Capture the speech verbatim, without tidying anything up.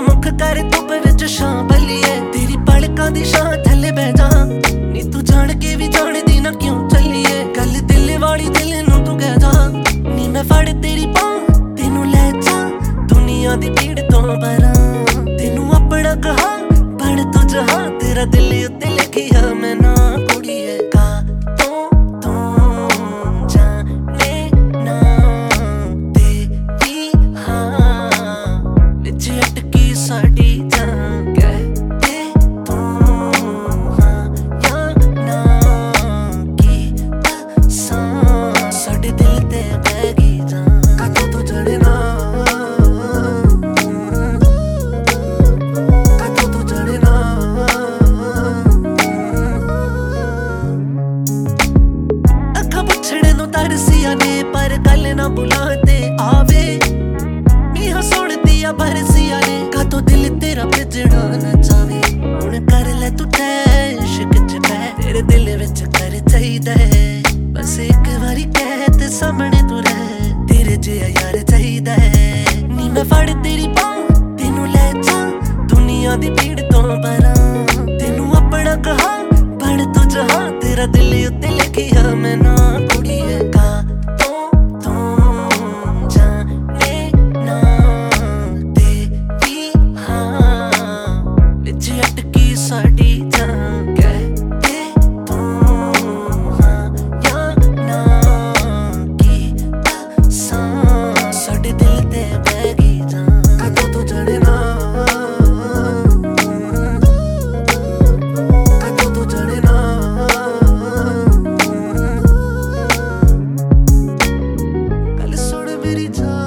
मुख कर धुप विच छां बलिए तेरी पलकां दी छां थल्ले बह जा नी तू जान के भी जान दी ना क्यों चलिए गल दिल वाली दिल नूं तू कह जा नी मैं फड़ तेरी बांह तेनू ले जा दुनिया दी भीड़ तो परां तेनू अपना कहा बण तू जहां तेरा दिल उत्ते लिखिया मैं ना कुड़िए का तू तू जाने ना तेरी हाँ विच अटकी साडी जान कहते तू हाँ या ना की दसां साडे दिल ते बह गई जान कदों तू जड़े ना तरसिया ने पर गल ना बुलाते आवे नी हसुणती आ बरसिया ने कातो दिल तेरा पिजड़ा न जावे हुण कर ले तू तै इश्क च पै तेरे दिल विच कर चाहिदा बस एक बारी कह ते सामने तू रह तेरे जिहा यार चाहिदा नी मैं फड़ तेरी बांह तेनू ले जा दुनिया दी भीड़ तो परां तेनू अपना कहा बण तू जहां तेरा दिल उत्ते लिखिया मैं ना कुड़िए का तू तू जाने ना तेरी हाँ विच अटकी साडी जान कहते तू हाँ या ना की दसां साडे दिल ते बह गई जान कदों तू जड़े ना मेरी जान